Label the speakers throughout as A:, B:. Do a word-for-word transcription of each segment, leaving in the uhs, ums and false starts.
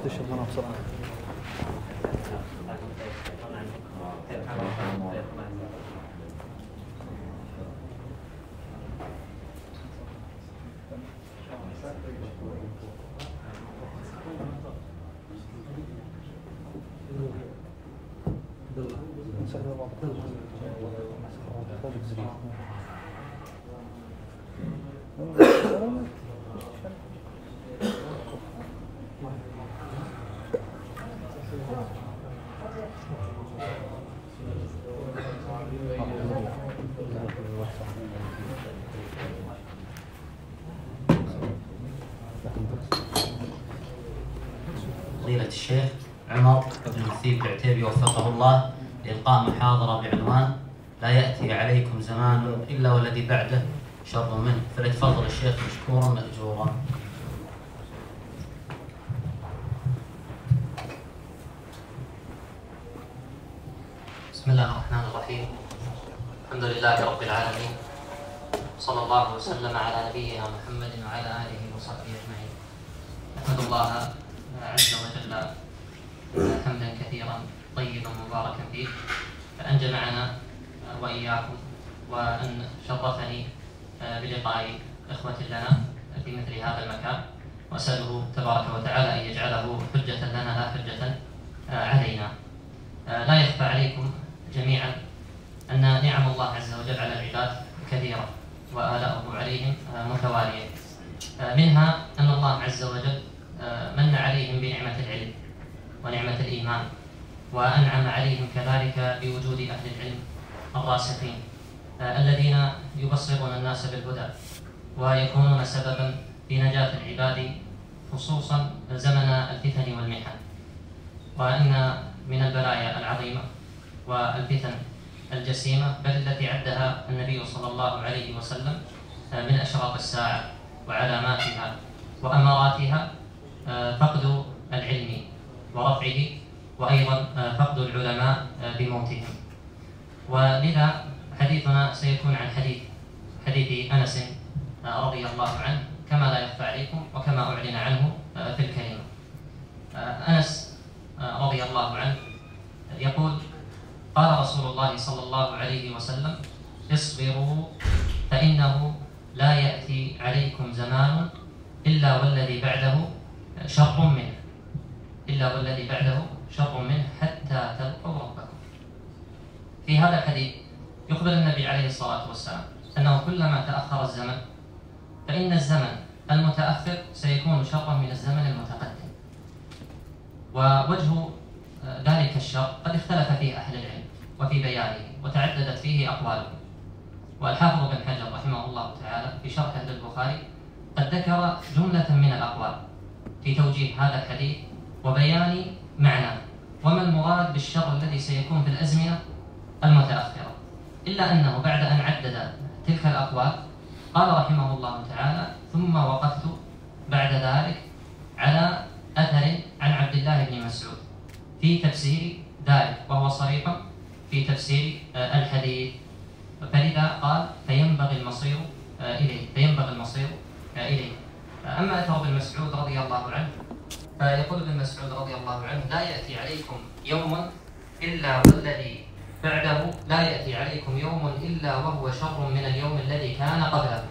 A: تشوفونها بسرعة.
B: فضيلة الشيخ عمر بن مثيب العتيبي وفقه الله لإلقاء محاضرة بعنوان لا يأتي عليكم زمان إلا والذي بعده شر منه، فليتفضل الشيخ مشكورا مأجورا. بسم الله الرحمن الرحيم. الحمد لله رب العالمين، صلى الله وسلم على نبينا محمد وعلى آله وصحبه أجمعين. أحمد الله عز وجل حمدا كثيرا طيبا مباركا فيه، فأن جمعنا وإياكم وأن شرفني بلقاء إخوة لنا في مثل هذا المكان، وأسأله تبارك وتعالى أن يجعله حجة لنا لا حجة علينا. لا يخفى عليكم جميعا أن نعم الله عز وجل على العباد كثيرة وآلاؤه عليهم متوالية، منها أن الله عز وجل من عليهم بنعمة العلم ونعمة الإيمان، وأنعم عليهم كذلك بوجود أهل العلم الراسخين الذين يبصرون الناس بالهدى ويكونون سببا في نجاة العباد خصوصا زمن الفتن والمحن. وأن من البلايا العظيمة والفتن الجسيمة بل التي عدها النبي صلى الله عليه وسلم من أشراط الساعة وعلاماتها وأماراتها فقد العلم ورفعه، وأيضا فقد العلماء بموتهم. ولذا حديثنا سيكون عن حديث حديث أنس رضي الله عنه كما لا يخفى عليكم وكما أعلن عنه في الكلمة. أنس رضي الله عنه يقول: قال رسول الله صلى الله عليه وسلم: اصبروا فإنه لا يأتي عليكم زمان إلا والذي بعده شر منه إلا والذي بعده شر منه حتى تلقوا ربكم. في هذا الحديث يخبر النبي عليه الصلاة والسلام أنه كلما تأخر الزمن فإن الزمن المتأخر سيكون شرا من الزمن المتقدم. ووجه ذلك الشر قد اختلف فيه أهل العلم وفي بيانه وتعددت فيه أقوالهم. والحافظ بن حجر رحمه الله تعالى في شرح البخاري قد ذكر جملة من الأقوال في توجيه هذا الحديث وبيان معناه وما المراد بالشر الذي سيكون في الأزمنة المتأخرة، إلا أنه بعد أن عدد تلك الأقوال قال رحمه الله تعالى: ثم وقفت بعد ذلك على أثر عن عبد الله بن مسعود في تفسير ذلك، وهو صريح في تفسير الحديث، فلذا قال: فينبغي المصير إليه فينبغي المصير إليه. أما أثر ابن مسعود رضي الله عنه فيقول ابن مسعود رضي الله عنه: لا يأتي عليكم يوم إلا والذي بعده لا يأتي عليكم يوم إلا وهو شر من اليوم الذي كان قبله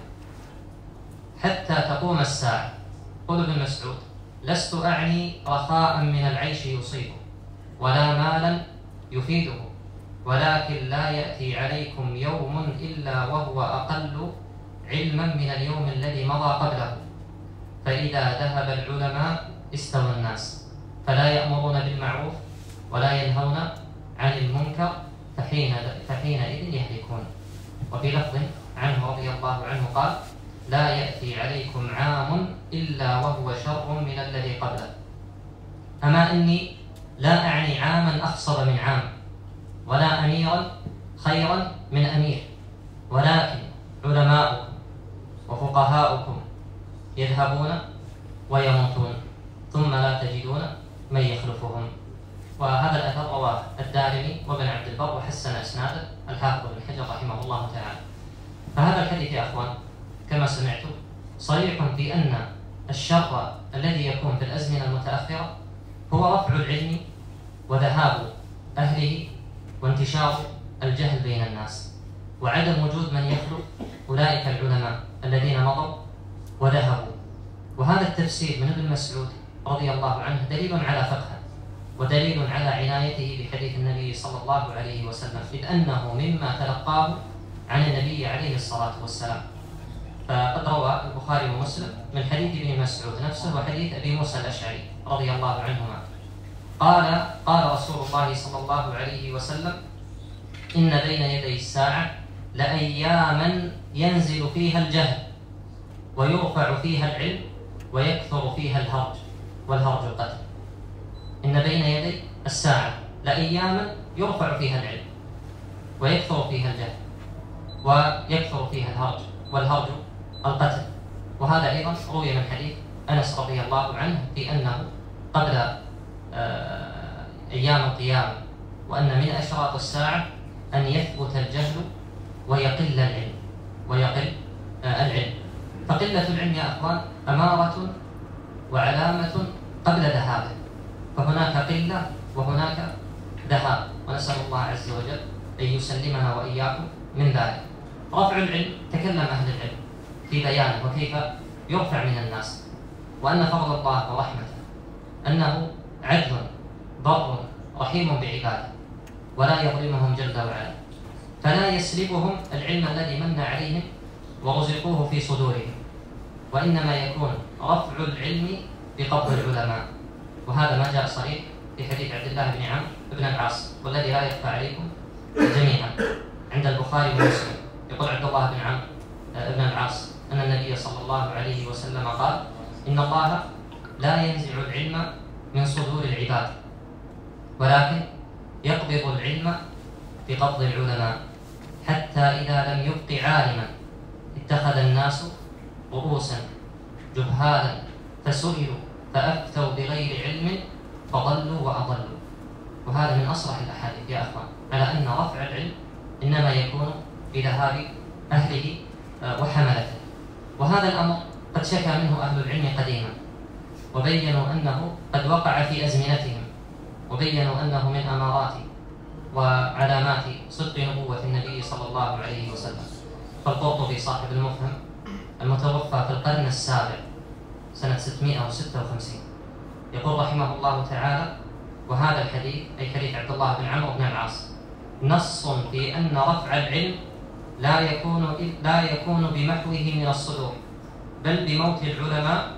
B: حتى تقوم الساعة. قل ابن مسعود: لست أعني رخاء من العيش يصيبه ولا مالا يفيده، ولكن لا يأتي عليكم يوم إلا وهو أقل علما من اليوم الذي مضى قبله، فإذا ذهب العلماء استوى الناس، فلا يأمرون بالمعروف ولا ينهون عن المنكر، فحين فحينئذ يهلكون. وفي لفظ عنه رضي الله عنه قال: لا يأتي عليكم عام إلا وهو شر من الذي قبله. أما إني لا أعني عاما أخصر من عام ولا أميرا خيرا من أمير، ولكن علماؤكم وفقهاؤكم يذهبون ويموتون ثم لا تجدون من يخلفهم. وهذا الأثر رواه الدارمي وابن عبد البر وحسن إسناده الحافظ بن حجر رحمه الله تعالى. فهذا الحديث يا أخوان كما سمعتم صريح في أن الشر الذي يكون في الأزمنة المتأخرة هو رفع العلم وذهاب أهله وانتشار الجهل بين الناس، وعدم وجود من يخلق أولئك العلماء الذين مضوا وذهبوا. وهذا التفسير من ابن مسعود رضي الله عنه دليل على فقهه، ودليل على عنايته بحديث النبي صلى الله عليه وسلم، إذ أنه مما تلقاه عن النبي عليه الصلاة والسلام. فقد روى البخاري ومسلم من حديث ابن مسعود نفسه وحديث أبي موسى الأشعري رضي الله عنهما قال قال رسول الله صلى الله عليه وسلم: إن بين يدي الساعة لأياما ينزل فيها الجهل ويرفع فيها العلم ويكثر فيها الهرج، والهرج القتل. إن بين يدي الساعة لأياما يرفع فيها العلم ويكثر فيها الجهل ويكثر فيها الهرج، والهرج القتل. وهذا أيضا روي من حديث أنس رضي الله عنه في أنه قبل أيام القيامة وأن من أشراط الساعة أن يثبت الجهل ويقل العلم ويقل العلم. فقلة العلم يا أخوان أمارة وعلامة قبل ذهابه، فهناك قلة وهناك ذهاب، ونسأل الله عز وجل أن يسلمنا وإياكم من ذلك. رفع العلم تكلم أهل العلم في بيانه وكيف يرفع من الناس، وأن فضل الله ورحمته أنه عدل بر رحيم بعباده ولا يظلمهم جل وعلا، فلا يسلبهم العلم الذي من عليهم ورزقوه في صدورهم، وإنما يكون رفع العلم بقبض العلماء. وهذا ما جاء صريح في حديث عبد الله بن عمرو بن العاص، والذي لا يخفى عليكم جميعا عند البخاري ومسلم. يقول عبد الله بن عمرو بن العاص أن النبي صلى الله عليه وسلم قال: إن الله لا ينزع العلم من صدور العباد، ولكن يقبض العلم بقبض العلماء، حتى إذا لم يبق عالما اتخذ الناس رؤوسا جهالا فسئلوا فأفتوا بغير علم فضلوا وأضلوا. وهذا من أصرح الأحاديث يا أخوان على أن رفع العلم إنما يكون بذهاب أهله وحملته. وهذا الأمر قد شكى منه أهل العلم قديما، وبينوا أنه قد وقع في أزمنتهم، وبينوا أنه من أمارات وعلامات صدق نبوة النبي صلى الله عليه وسلم. فالقرطبي صاحب المفهم المتوفى في القرن السابع سنة ستمائة وستة وخمسين يقول رحمه الله تعالى: وهذا الحديث أي حديث عبد الله بن عمرو بن العاص نص في أن رفع العلم لا يكون لا يكون بمحوه من الصدور، بل بموت العلماء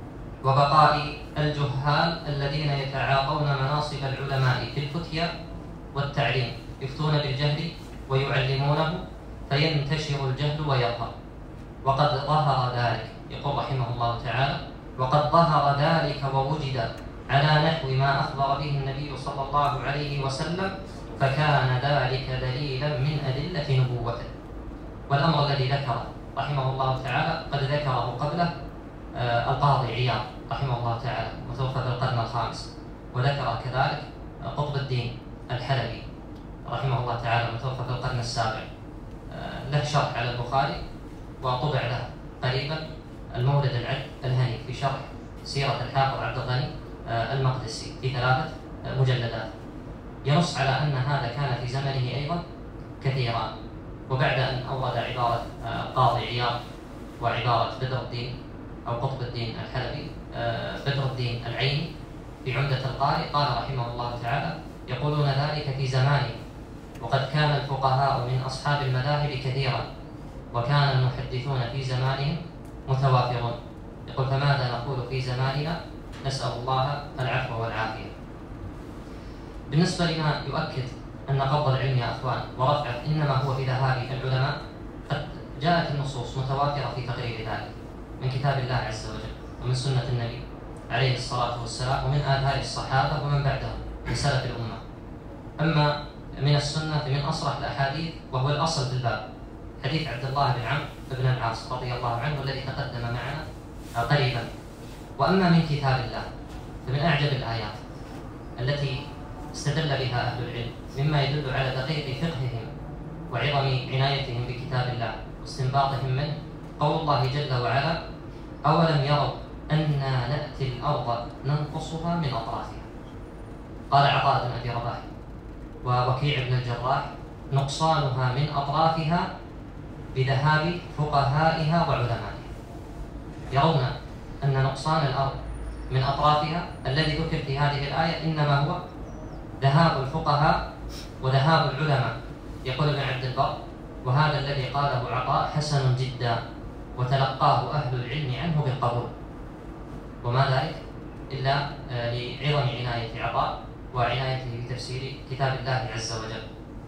B: وبقاء الجهال الذين يتعاطون مناصب العلماء في الفتيا والتعليم، يفتون بالجهل ويعلمونه فينتشر الجهل ويظهر. وقد ظهر ذلك، يقول رحمه الله تعالى: وقد ظهر ذلك ووجد على نحو ما أخبر به النبي صلى الله عليه وسلم، فكان ذلك دليلا من أدلة نبوته. والأمر الذي ذكره رحمه الله تعالى قد ذكره قبله آه القاضي عياض رحمه الله تعالى، متوفى في القرن الخامس، وذكر كذلك قطب الدين الحلبي رحمه الله تعالى متوفى في القرن السابع. آه له شرح على البخاري وطبع له قريبا المولد العذب الهني في شرح سيرة الحافظ عبد الغني آه المقدسي في ثلاثة آه مجلدات، ينص على أن هذا كان في زمنه أيضا كثيرا. وبعد أن أورد عبارة آه قاضي عياض وعبارة بدر الدين أو قطب الدين الحلبي آه بدر الدين العيني في عمدة القارئ، قال رحمه الله تعالى: يقولون ذلك في زمانه، وقد كان الفقهاء من أصحاب المذاهب كثيرا، وكان المحدثون في زمانهم متوافرون. يقول: فماذا نقول في زماننا؟ نسأل الله العفو والعافية. بالنسبة لما يؤكد أن قبض العلم يا أخوان ورفعه إنما هو بذهاب العلماء، قد جاءت النصوص متوافرة في تقرير ذلك من كتاب الله عز وجل ومن سنة النبي عليه الصلاة والسلام ومن آثار الصحابة ومن بعدهم من سلف الأمة. أما من السنة فمن أصرح الأحاديث وهو الأصل في الباب حديث عبد الله بن عمرو بن العاص رضي الله عنه الذي تقدم معنا قريبا. وأما من كتاب الله فمن أعجب الآيات التي استدل بها أهل العلم مما يدل على دقيق فقههم وعظم عنايتهم بكتاب الله واستنباطهم منه قول الله جل وعلا: أولم يروا أنا نأتي الأرض ننقصها من أطرافها. قال عطاء بن أبي رباح ووكيع بن الجراح: نقصانها من أطرافها بذهاب فقهائها وعلمائها. يرون أن نقصان الأرض من أطرافها الذي ذكر في هذه الآية إنما هو ذهاب الفقهاء وذهاب العلماء. يقول ابن عبد البر: وهذا الذي قاله عطاء حسن جدا وتلقاه أهل العلم عنه بالقبول. وما ذلك إلا لعظم عناية عطاء وعنايته بتفسير كتاب الله عز وجل.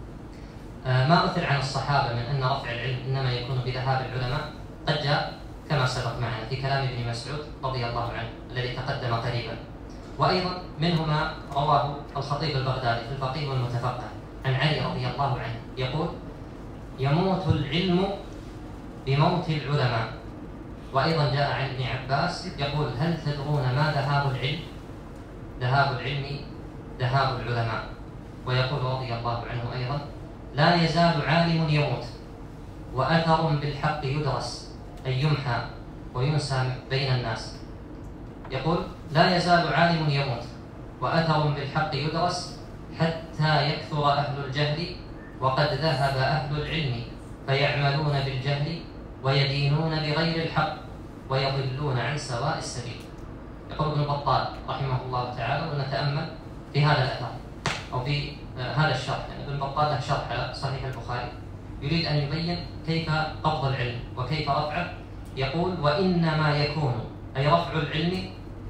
B: ما أثر عن الصحابة من أن رفع العلم إنما يكون بذهاب العلماء قد جاء كما سبق معنا في كلام ابن مسعود رضي الله عنه الذي تقدم قريبا. وأيضا منه ما رواه الخطيب البغدادي في الفقيه والمتفقه عن علي رضي الله عنه يقول: يموت العلم بموت العلماء. وأيضا جاء عن ابن عباس يقول: هل تدرون ما ذهاب العلم؟ ذهاب العلم ذهاب العلماء. ويقول رضي الله عنه أيضا: لا يزال عالم يموت وأثر بالحق يدرس، أي يمحى وينسى بين الناس. يقول: لا يزال عالم يموت وأثر بالحق يدرس حتى يكثر أهل الجهل وقد ذهب أهل العلم فيعملون بالجهل ويدينون بغير الحق ويضلون عن سواء السبيل. يقول ابن بطال رحمه الله تعالى، ونتأمل في هذا الأثر أو في هذا الشرح، يعني ابن بطال له شرح على صحيح البخاري يريد أن يبين كيف قبض العلم وكيف رفعه. يقول: وإنما يكون، أي رفع العلم،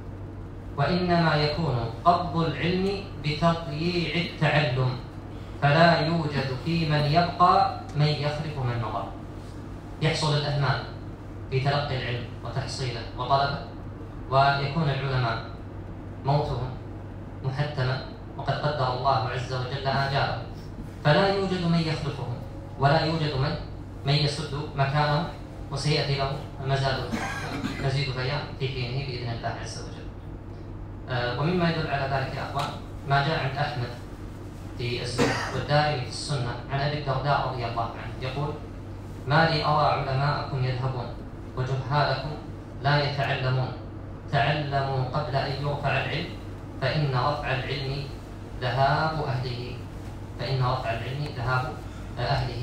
B: وإنما يكون قبض العلم بتضييع التعلم، فلا يوجد في من يبقى من يخلف من مضى. يحصل الإهمال في تلقي العلم وتحصيله وطلبه، ويكون العلماء موتهم محتما وقد قدر الله عز وجل آجالهم، فلا يوجد من يخلفهم ولا يوجد من من يسد مكانهم، وسيأتي له مزاد مزيد بيان في حينه بإذن الله عز وجل. آه ومما يدل على ذلك يا أخوان ما جاء عند أحمد في الزهد والدارمي في السنة عن أبي الدرداء رضي الله عنه يقول: ما لي أرى علماءكم يذهبون وجهالكم لا يتعلمون، تعلموا قبل أن يرفع العلم فإن رفع العلم ذهاب أهله، فإن رفع العلم ذهاب أهله.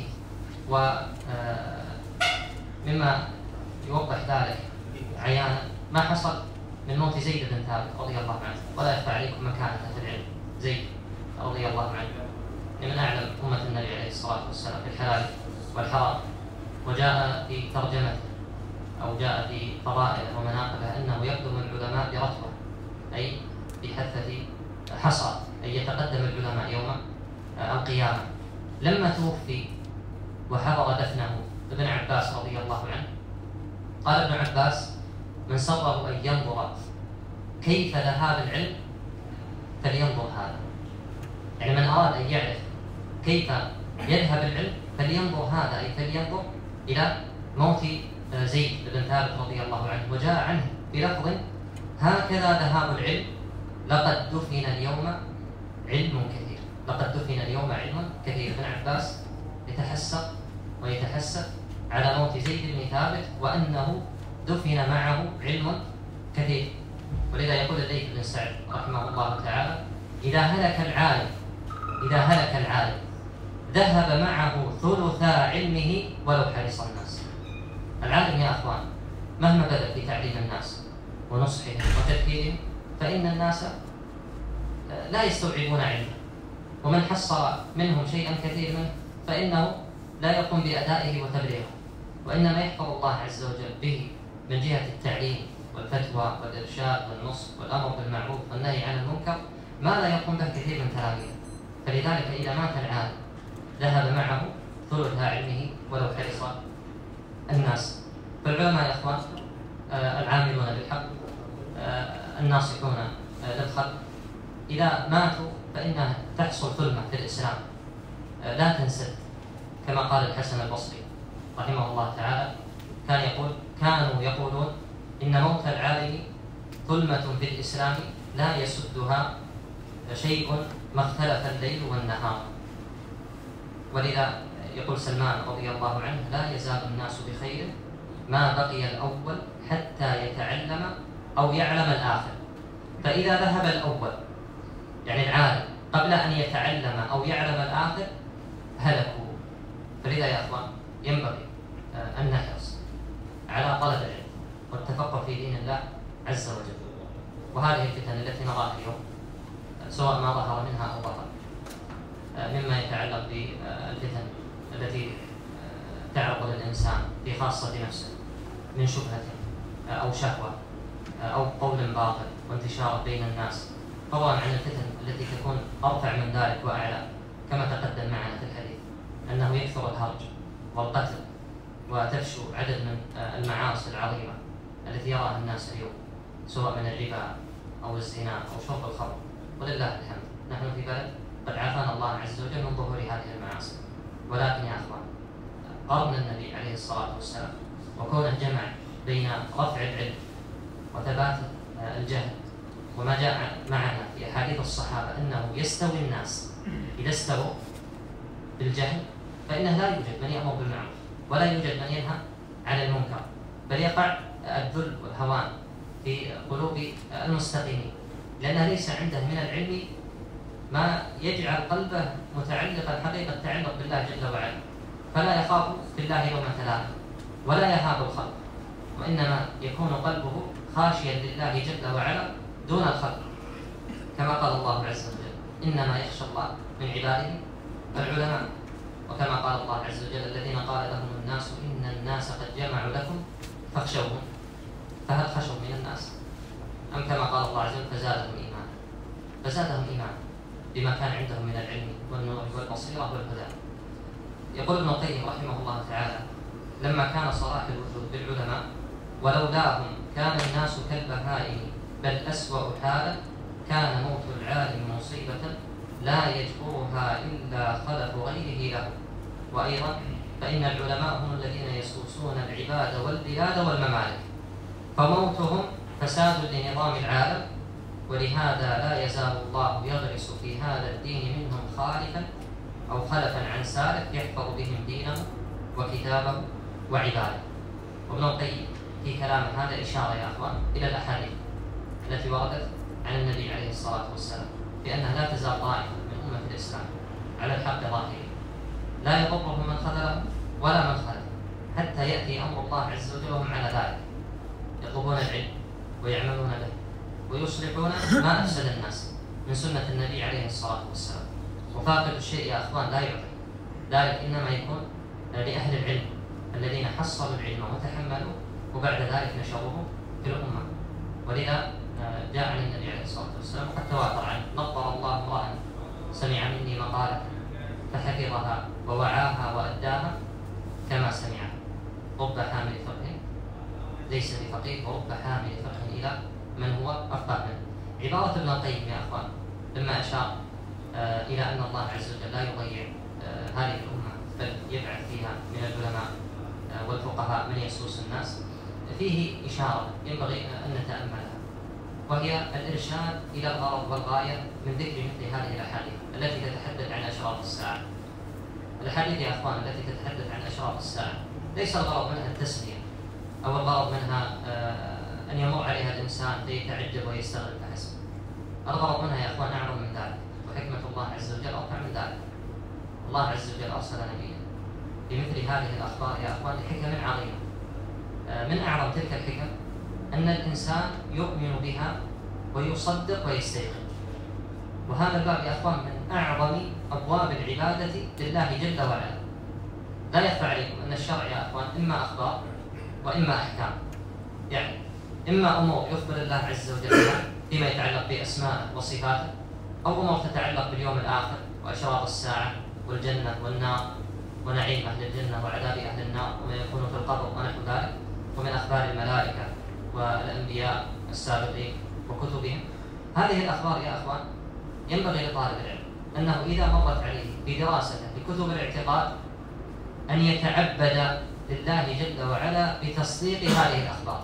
B: ومما يوضح ذلك عيانا ما حصل من موت زيد بن ثابت رضي الله عنه، ولا يخفى عليكم مكانته في العلم. زيد رضي الله عنه من أعلم أمة النبي عليه الصلاة والسلام في الحلال والحرام، وجاء في ترجمته أو جاء في فضائله ومناقبه أنه يقدم العلماء برتبة، أي بحثة حصى، أي يتقدم العلماء يوم القيامة. لما توفي وحضر دفنه ابن عباس رضي الله عنه، قال ابن عباس: من سره أن ينظر كيف ذهاب العلم فلينظر هذا. يعني من أراد أن يعرف كيف يذهب العلم فلينظر هذا، أي فلينظر إلى موت زيد بن ثابت رضي الله عنه. وجاء عنه بلفظ: هكذا ذهاب العلم، لقد دفن اليوم علم كثير، لقد دفن اليوم علم كثير. ابن عباس يتحسر ويتحسف على موت زيد بن ثابت وأنه دفن معه علم كثير. ولذا يقول الليث بن سعد رحمه الله تعالى: إذا هلك العالم إذا هلك العالم ذهب معه ثلث علمه ولو حرص الناس. العالم يا أخوان مهما بذل في تعليم الناس ونصحهم وتذكيرهم فإن الناس لا يستوعبون علمه، ومن حصل منهم شيئا كثير منه فإنه لا يقوم بأدائه وتبليغه، وإنما يحفظ الله عز وجل به من جهة التعليم والفتوى والإرشاد والنصح والأمر بالمعروف والنهي عن المنكر ما لا يقوم به كثير من تلاميذه. فلذلك إذا مات العالم ذهب معه ثلث علمه ولو حرص الناس. فالعلماء يا إخوان آه العاملون بالحق آه الناصحون آه للخلق إذا ماتوا فإنها تحصل ظلمة في الإسلام آه لا تنسد، كما قال الحسن البصري رحمه الله تعالى، كان يقول كانوا يقولون إن موت العالم ظلمة في الإسلام لا يسدها شيء ما اختلف الليل والنهار. ولذا يقول سلمان رضي الله عنه: لا يزال الناس بخير ما بقي الأول حتى يتعلم أو يعلم الآخر. فإذا ذهب الأول يعني العالم قبل أن يتعلم أو يعلم الآخر هلكوا. فلذا يا أخوان ينبغي أن نحرص على طلب العلم والتفقه في دين الله عز وجل. وهذه الفتن التي نراها اليوم سواء ما ظهر منها أو بطن مما يتعلق بالفتن التي تعرض للإنسان في خاصة نفسه من شبهة أو شهوة أو قول باطل وانتشار بين الناس، فضلا عن الفتن التي تكون أرفع من ذلك وأعلى كما تقدم معنا في الحديث أنه يكثر الهرج والقتل وتفشو عدد من المعاصي العظيمة التي يراها الناس اليوم سواء من الربا أو الزنا أو شرب الخمر. ولله الحمد نحن في بلد قد عافانا الله عز وجل من ظهور هذه المعاصي، ولكن يا أخوان قرن النبي عليه الصلاة والسلام وكونه جمع بين رفع العلم وثبات الجهل، وما جاء معنا في أحاديث الصحابة أنه يستوي الناس إذا استووا بالجهل، فإنه لا يوجد من يأمر بالمعروف ولا يوجد من ينهى عن المنكر، بل يقع الذل والهوان في قلوب المستقيمين، لأنه ليس عنده من العلم ما يجعل قلبه متعلقا حقيقة التعلق بالله جل وعلا، فلا يخاف في الله لومة لائم ولا يهاب الخلق، وإنما يكون قلبه خاشيا لله جل وعلا دون الخلق، كما قال الله عز وجل إنما يخشى الله من عباده العلماء، وكما قال الله عز وجل الذين قال لهم الناس إن الناس قد جمعوا لكم فاخشوهم، فهل خشوا من الناس أم كما قال الله عز وجل فزادهم إيمانا، فزادهم إيمانا بما كان عندهم من العلم والنور والبصيرة والهدى. يقول ابن القيم رحمه الله تعالى لما كان صلاح الوجود بالعلماء ولولاهم كان الناس كالبهائم بل أسوأ حالا كان موت العالم مصيبة لا يجبرها إلا خلف غيره له. وأيضا فإن العلماء هم الذين يسوسون العباد والبلاد والممالك، فموتهم فساد لنظام العالم، ولهذا لا يزال الله يغرس في هذا الدين منهم خالفا أو خلفا عن سالف يحفظ بهم دينه وكتابه وعباده. وابن القيم في كلام هذا إشارة يا أخوان إلى الأحاديث التي وردت عن النبي عليه الصلاة والسلام بأنها لا تزال طائفة من أمة الإسلام على الحق ظاهرين لا يضرهم من خذلهم ولا من خالف حتى يأتي أمر الله عز وجل وهم على ذلك يطلبون العلم ويعملون به ويصلحون ما أفسد الناس من سنة النبي عليه الصلاة والسلام. وفاقد الشيء يا أخوان لا يعطي، ذلك إنما يكون لأهل العلم الذين حصلوا العلم وتحملوا وبعد ذلك نشروه في الأمة. ولذا جاء عن النبي عليه الصلاة والسلام وقد تواتر عنه نظر الله امرأ سمع مني مقالة فحفظها ووعاها وأداها كما سمعها، رب حامل فقه ليس بفقيه ورب حامل فقه إلى من هو أفقه منه. عبارة ابن القيم يا أخوان لما أشار آه إلى أن الله عز وجل لا يضيع آه هذه الأمة بل يبعث فيها من العلماء آه والفقهاء من يسوس الناس، فيه إشارة ينبغي أن نتأملها، وهي الإرشاد إلى الغرض والغاية من ذكر مثل هذه الأحاديث التي تتحدث عن أشراط الساعة. الأحاديث يا أخوان التي تتحدث عن أشراط الساعة ليس الغرض منها التسلية أو الغرض منها آه أن يمر عليها الإنسان فيتعجب ويستغرب فحسب. الغرض منها يا أخوان أعظم من ذلك، وحكمة الله عز وجل أرفع من ذلك. الله عز وجل أرسل نبيا بمثل هذه الأخبار يا أخوان لحكم عظيمة. من أعظم تلك الحكم أن الإنسان يؤمن بها ويصدق ويستيقن، وهذا الباب يا أخوان من أعظم أبواب العبادة لله جل وعلا. لا يخفى عليكم أن الشرع يا أخوان إما أخبار وإما أحكام، يعني إما أمور يخبر الله عز وجل فيما يتعلق بأسماءه وصفاته، أو أمور تتعلق باليوم الآخر وأشراط الساعة والجنة والنار ونعيم أهل الجنة وعذاب أهل النار وما يكون في القبر ونحو ذلك، ومن أخبار الملائكة والأنبياء السابقين وكتبهم. هذه الأخبار يا أخوان ينبغي لطالب العلم أنه إذا مرت عليه بدراسته لكتب الاعتقاد أن يتعبد لله جل وعلا بتصديق هذه الأخبار.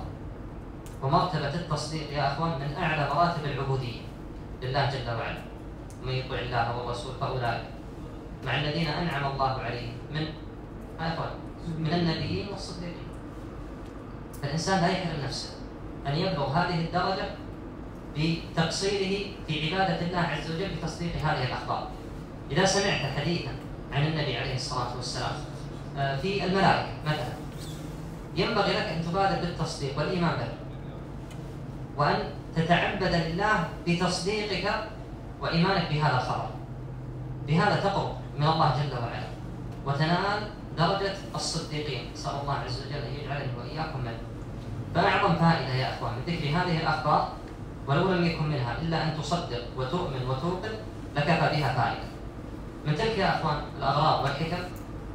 B: ومرتبة التصديق يا أخوان من أعلى مراتب العبودية لله جل وعلا. من يطع الله والرسول فأولئك مع الذين أنعم الله عليهم من أخوان من النبيين والصديقين. فالإنسان لا يحرم نفسه أن يبلغ هذه الدرجة بتقصيره في عبادة الله عز وجل بتصديق هذه الأخبار. إذا سمعت حديثا عن النبي عليه الصلاة والسلام في الملائكة مثلا، ينبغي لك أن تبادر بالتصديق والإيمان به، وأن تتعبد لله بتصديقك وإيمانك بهذا الخبر. بهذا تقرب من الله جل وعلا وتنال درجة الصديقين. نسأل الله عز وجل أن يجعلني وإياكم منه. فأعظم فائدة يا أخوان من ذكر هذه الأخبار، ولو لم يكن منها إلا أن تصدق وتؤمن وتوقن لكفى بها فائدة. من تلك يا أخوان الأغراض والحكم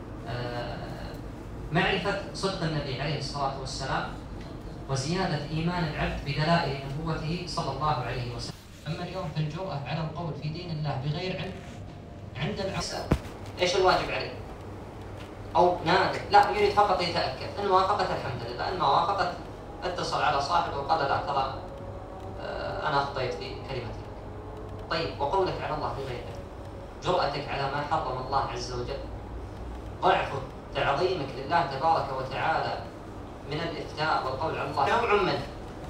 B: معرفة صدق النبي عليه الصلاة والسلام وزيادة إيمان العبد بدلائل نبوته صلى الله عليه وسلم. أما اليوم في الجرأة على القول في دين الله بغير علم عند العسى، إيش الواجب عليه؟ أو نادر، لا يريد فقط يتأكد. إن وافقت الحمد لله، إن ما وافقت اتصل على صاحبه وقال لا ترى أنا أخطيت في كلمتي. طيب، وقولك على الله بغير علم، جرأتك على ما حرم الله عز وجل، ضعف تعظيمك لله تبارك وتعالى من الإفتاء والقول على الله نوع منه.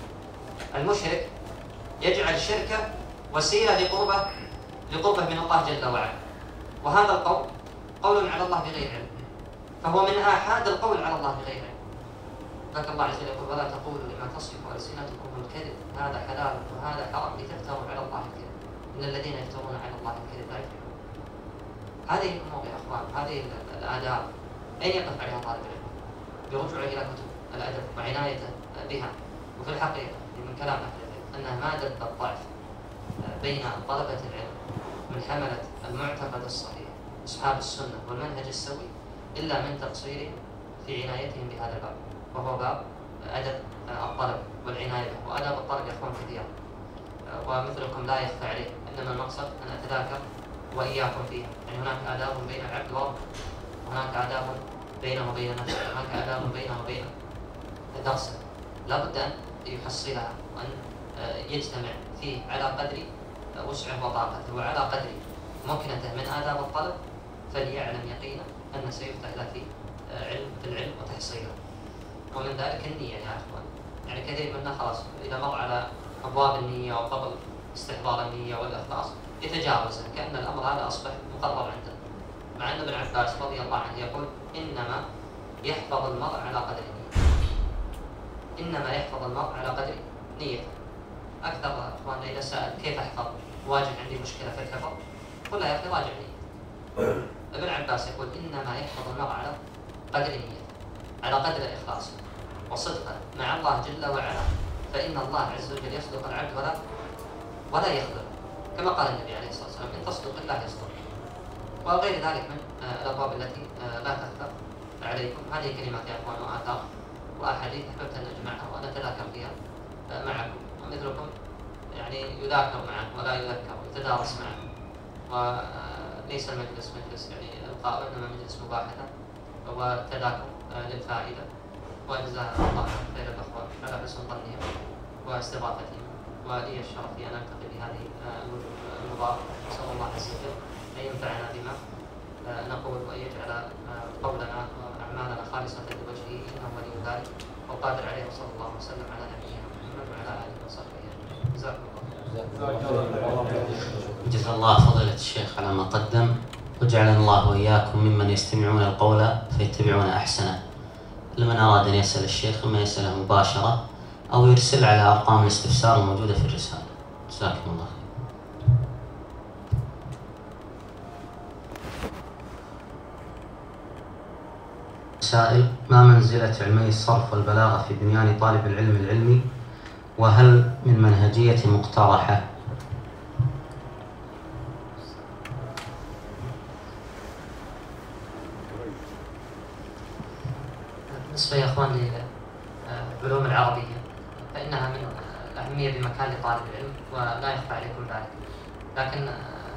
B: المشرك يجعل الشرك وسيلة لقربه لقربه من الله جل وعلا، وهذا القول قول على الله بغير علم، فهو من آحاد القول على الله بغير علم. لكن الله عز وجل يقول ولا تقولوا لما تصف ألسنتكم الكذب هذا حلال وهذا حرام لتفتروا على الله الكذب إن الذين يفترون على الله الكذب لا يفلحون. هذه الأمور يا أخوان، هذه الآداب أين يقف عليها طالب العلم؟ برجوعه إلى كتب الأدب وعنايته بها. وفي الحقيقة من كلام أهل العلم أنها ما دب الضعف بين طلبة العلم من حملة المعتقد الصحيح أصحاب السنة والمنهج السوي إلا من تقصيرهم في عنايتهم بهذا الباب، وهو باب أدب الطلب والعناية به. وآداب الطلب يا أخوان كثيرة ومثلكم لا يخفى عليه، إنما المقصد أن أتذاكر وإياكم فيها. يعني هناك آداب بين العبد وربه، وهناك آداب بينه وبين نفسه، وهناك آداب بينه وبين درسه، لا بد أن يحصلها وأن يجتمع فيه على قدر وسعه وطاقته وعلى قدر مكنته من آداب الطلب، فليعلم يقينا أن سيفتح له في علم في العلم وتحصيله. ومن ذلك النية يا أخوان. يعني كثير منا خلاص إذا مر على أبواب النية وقبل استحضار النية والإخلاص يتجاوزها، كأن الأمر هذا أصبح مقرر عنده. مع أن ابن عباس رضي الله عنه يقول إنما يحفظ المرء على قدر نيته. إنما يحفظ المرء على قدر نيته. أكثر أخوان إذا سأل كيف أحفظ؟ واجه عندي مشكلة في الحفظ، قل له يا أخي راجع نيته. ابن عباس يقول إنما يحفظ المرء على قدر نيته، على قدر إخلاصه وصدقه مع الله جل وعلا، فإن الله عز وجل يصدق العبد ولا ولا يخذل، كما قال النبي عليه الصلاة والسلام إن تصدق الله يصدق. وغير ذلك من الأبواب التي لا تخفى عليكم. هذه كلمات يا أخوان وآثار وأحاديث أحببت أن أجمعها ونتذاكر فيها معكم، ومثلكم يعني يذاكر معه ولا يذكر ويتدارس معه، وليس المجلس مجلس يعني إلقاء، وإنما مجلس مباحثة وتذاكر للفائدة. وجزاهم الله خير الأخوان على حسن ظنهم واستضافتهم، ولي الشرف في أن ألتقي بهذه الوجوه المباركة. نسأل الله عز وجل أن ينفعنا بما نقول وأن يجعل قولنا وأعمالنا خالصة لوجهه إنه ولي ذلك والقادر عليه. وصلى الله وسلم على نبينا محمد وعلى آله وصحبه أجمعين. جزاكم الله.
A: جزا الله فضيلة الشيخ على ما قدم، وجعلنا الله وإياكم ممن يستمعون القول فيتبعون أحسنه. لمن أراد أن يسأل الشيخ إما يسأله مباشرة أو يرسل على أرقام الاستفسار الموجودة في الرسالة. جزاكم الله خير. سائل: ما منزلة علمي الصرف والبلاغة في بنيان طالب العلم العلمي، وهل من منهجية مقترحة؟
B: بالنسبة يا إخوان للعلوم العربية فإنها من الأهمية بمكان لطالب العلم ولا يخفى عليكم ذلك، لكن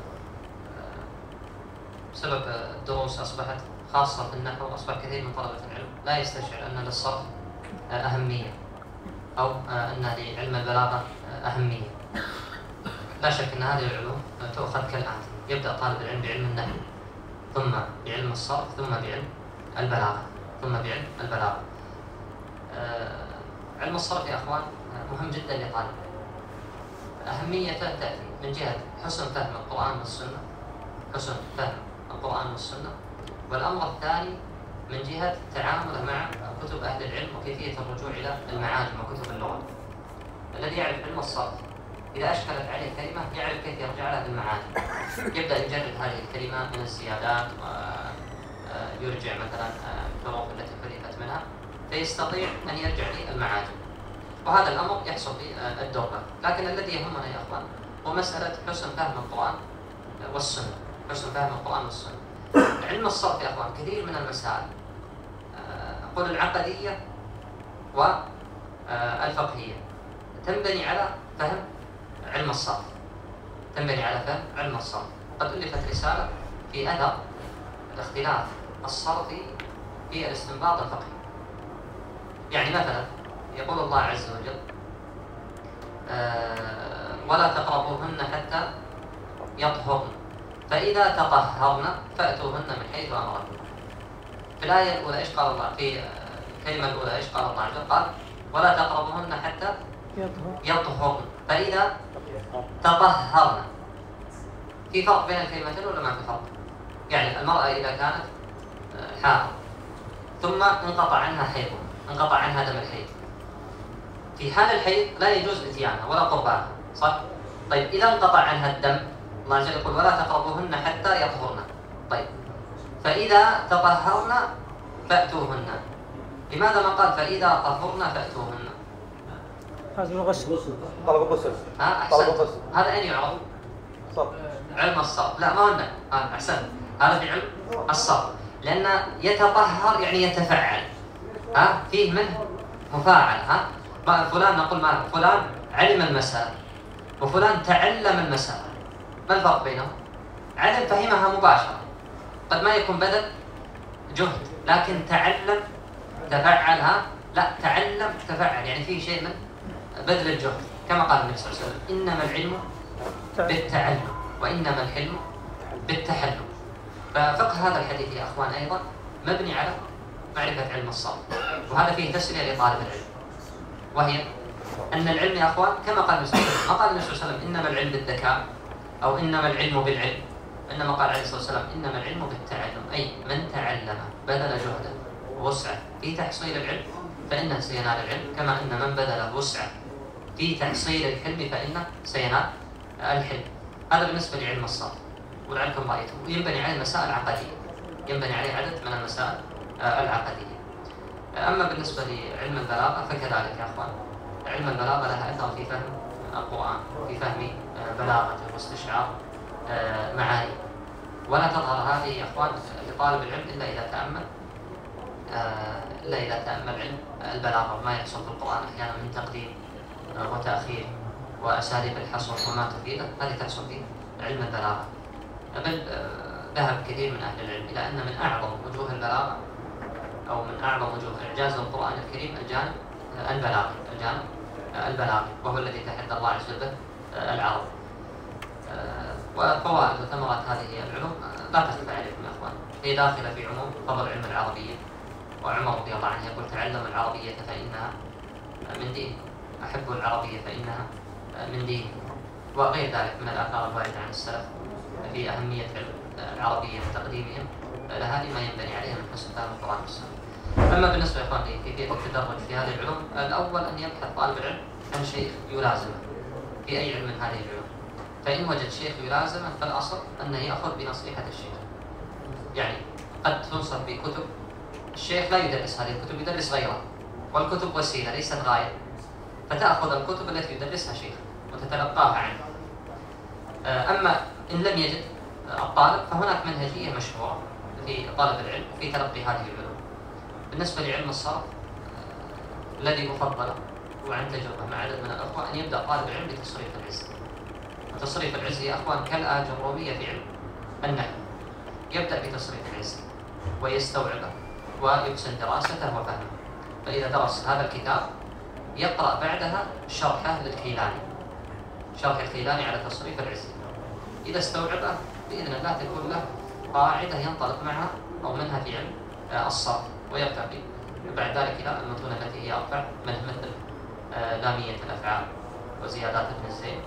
B: بسبب الدروس أصبحت خاصة في النحو، أصبح كثير من طلبة العلم لا يستشعر أن للصرف أهمية أو أن لعلم البلاغة أهمية. لا شك أن هذه العلوم تؤخذ كالآتي: يبدأ طالب العلم بعلم النحو، ثم بعلم الصرف، ثم بعلم البلاغة، ثم بعلم البلاغة. علم الصرف يا أخوان مهم جدا لطالب العلم، أهميته تأتي من جهة حسن فهم القرآن والسنة، حسن فهم القرآن والسنة، والأمر الثاني من جهة تعامله مع كتب أهل العلم وكيفية الرجوع إلى المعاجم وكتب اللغة. الذي يعرف علم الصرف إذا أشكلت عليه كلمة يعرف كيف يرجع لها بالمعاجم، يبدأ يجرد هذه الكلمة من الزيادات ويرجع مثلا الحروف التي حذفت منها فيستطيع أن يرجع للمعاجم، وهذا الأمر يحصل في الدرة. لكن الذي يهمنا يا أخوان هو مسألة حسن فهم القرآن والسنة، حسن فهم القرآن والسنة. علم الصرف يا أخوان كثير من المسائل أقول العقدية والفقهية تنبني على فهم علم الصرف، تنبني على فهم علم الصرف. قد ألفت رسالة في أثر الاختلاف الصرفي في الاستنباط الفقهي. يعني مثلا يقول الله عز وجل آه ولا تقربوهن حتى يطهرن فإذا تطهرن فأتوهن من حيث أمركم. في الآية الأولى إيش قال الله؟ في الكلمة الأولى إيش قال الله عز وجل؟ قال ولا تقربوهن حتى يطهرن فإذا تطهرن. في فرق بين الكلمتين ولا ما في فرق؟ يعني المرأة إذا كانت حائض ثم انقطع عنها حيض، انقطع عنها دم الحيض، في حال الحيض لا يجوز اتيانها ولا قربانها، صح؟ طيب إذا انقطع عنها الدم الله عز وجل يقول ولا تقربوهن حتى يطهرن. طيب فإذا تطهرن فأتوهن، لماذا ما قال فإذا طهرن فأتوهن؟
C: هذا الغسل،
D: طلب الغسل.
B: ها أحسنت. هذا أين يعرف؟
D: صرف.
B: علم الصرف. لا ما قلنا. ها أحسنت. هذا في علم الصرف، لأن يتطهر يعني يتفعل. ها فيه منه مفاعل. ها فلان نقول ما فلان علم المسألة وفلان تعلم المسألة. ما الفرق بينهم؟ علم فهمها مباشرة، قد ما يكون بذل جهد، لكن تعلم تفعلها. لا تعلم تفعل يعني فيه شيء من بذل الجهد، كما قال النبي صلى الله عليه وسلم إنما العلم بالتعلم وإنما الحلم بالتحلم. ففقه هذا الحديث يا أخوان أيضا مبني على معرفة علم الصرف، وهذا فيه تسلية لطالب العلم، وهي أن العلم يا أخوان كما قال النبي صلى الله عليه وسلم، ما قال النبي صلى الله عليه وسلم إنما العلم بالذكاء أو إنما العلم بالعلم، إنما قال عليه الصلاة والسلام إنما العلم بالتعلم، أي من تعلم بذل جهده ووسعه في تحصيل العلم فإنه سينال العلم، كما أن من بذل وسعه في تحصيل الحلم فإنه سينال الحلم. هذا بالنسبة لعلم الصرف، ولعلكم رأيتم ينبني عليه مسائل عقدية، ينبني عليه عدد من المسائل العقدية. أما بالنسبة لعلم البلاغة فكذلك يا أخوان، علم البلاغة لها أثر في فهم القرآن وفي فهم بلاغته واستشعار معاني، ولا تظهر هذه يا أخوان لطالب العلم إلا إذا تأمل إلا إذا تأمل علم البلاغة وما يحصل في القرآن أحيانا من تقديم وتأخير وأساليب الحصر وما تفيده، هذه تحصل في علم البلاغة. بل ذهب كثير من أهل العلم إلى أن من أعظم وجوه البلاغة أو من أعظم وجوه إعجاز القرآن الكريم الجانب البلاغي، الجانب البلاغي، وهو الذي تحدى الله عز وجل العرب. وفوائد وثمرات هذه العلوم لا تخفى عليكم يا أخوان، هي داخلة في عموم فضل علم العربية. وعمر رضي الله عنه يقول تعلم العربية فإنها من دين، أحب العربية فإنها من دين، وغير ذلك من الآثار الواردة عن السلف في أهمية العربية وتقديمهم لها لما ينبني عليها من حسن فهم القرآن والسنة. أما بالنسبة يا إخوان لكيفية التدرج في هذه العلوم، الأول أن يبحث طالب العلم عن شيخ يلازمه في أي علم من هذه العلوم، فإن وجد شيخ يلازمه فالأصل أنه يأخذ بنصيحة الشيخ. يعني قد تنصر بكتب الشيخ لا يدرس هذه الكتب، يدرس غيرها، والكتب وسيلة ليست غاية، فتأخذ الكتب التي يدرسها شيخ وتتلقاها عنه. أما إن لم يجد الطالب فهناك منهجية مشهورة في طالب العلم في تلقي هذه العلوم. بالنسبة لعلم الصرف الذي أفضله وعن تجربة مع عدد من الأخوة أن يبدأ طالب العلم بتصريف العز. وتصريف العز يا أخوان كالآج الرومية في علم النحو، يبدأ بتصريف العز ويستوعبه ويحسن دراسته وفهمه، فإذا درس هذا الكتاب يقرأ بعدها شرحه للكيلاني، شرح الكيلاني على تصريف العز. إذا استوعبه بإذن الله تكون له قاعدة ينطلق معها أو منها في علم الصرف، ويرتقي بعد ذلك إلى المتون التي هي أرفع منه، مثل لامية الأفعال وزيادات ابن الزين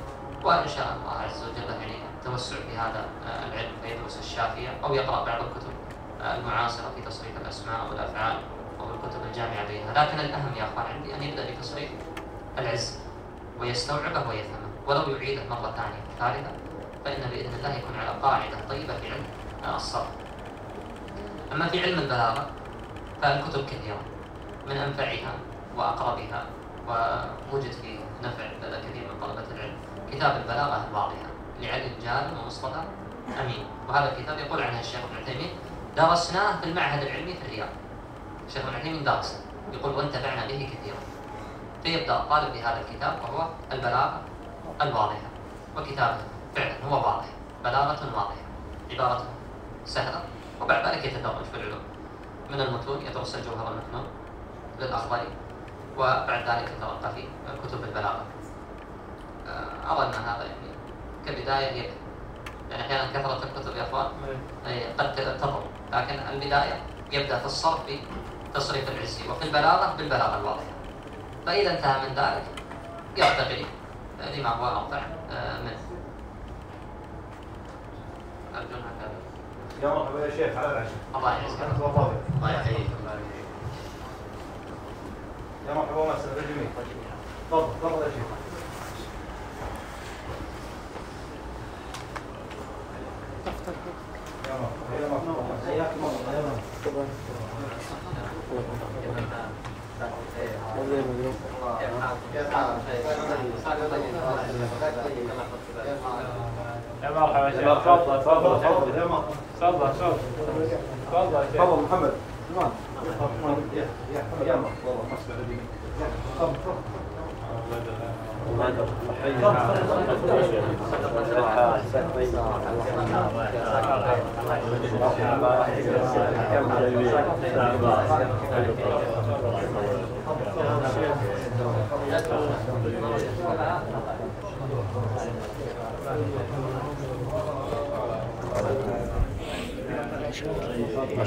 B: وإن شاء الله عز وجل يعني التوسع في هذا العلم فيدرس الشافية أو يقرأ بعض الكتب المعاصرة في تصريف الأسماء والأفعال أو الكتب الجامعة بينها. لكن الأهم يا أخوان عندي أن يبدأ بتصريف العز ويستوعبه ويفهمه، ولو يعيده مرة ثانية ثالثة فإن بإذن الله يكون على قاعدة طيبة في علم الصرف. أما في علم البلاغة فالكتب كثيرة، من أنفعها وأقربها ووجد فيه نفع لدى كثير من طلبة العلم كتاب البلاغة الواضحة لعلي الجارم ومصطفى أمين. وهذا الكتاب يقول عنه الشيخ ابن عثيمين درسناه في المعهد العلمي في الرياض. الشيخ ابن عثيمين درسه يقول وانتفعنا به كثيرا. فيبدأ الطالب بهذا الكتاب وهو البلاغة الواضحة، وكتابه فعلا هو واضح، بلاغة واضحة، عبارته سهلة، وبعد ذلك يتدرج في العلوم. من المتون يدرس الجوهر المكنون للأخضري، وبعد ذلك يترقى في كتب البلاغة. أرى أن هذا يعني كبداية يكفي، يعني أحيانا كثرة الكتب يا أخوان قد تضر، لكن البداية يبدأ في الصرف بتصريف العزي، وفي البلاغة بالبلاغة الواضحة. فإذا انتهى من ذلك يرتقي لما هو أرفع منه. أرجو هكذا.
D: يا مرحبا يا شيخ على العشاء.
B: الله يعزك.
A: الله يحييك.
D: يا مرحبا ومساء الجميع. تفضل تفضل يا شيخ. يا مرحبا يا مرحبا حياك الله يا مرحبا.
C: يا مرحبا يا شيخ. تفضل تفضل تفضل
D: يا مرحبا.
C: تفضل تفضل تفضل
D: تفضل محمد. تمام. يا يا يا مرحبا والله مساء الجميع. تفضل تفضل.